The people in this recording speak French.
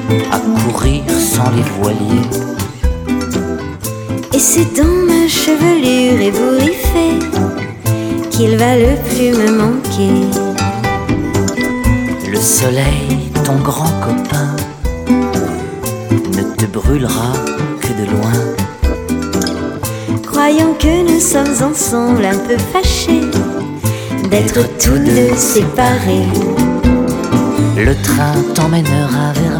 à courir sans les voiliers. Et c'est dans ma chevelure ébouriffée qu'il va le plus me manquer. Le soleil, ton grand copain, ne te brûlera que de loin. Croyant que nous sommes ensemble un peu fâchés d'être tous deux séparés. Le train t'emmènera vers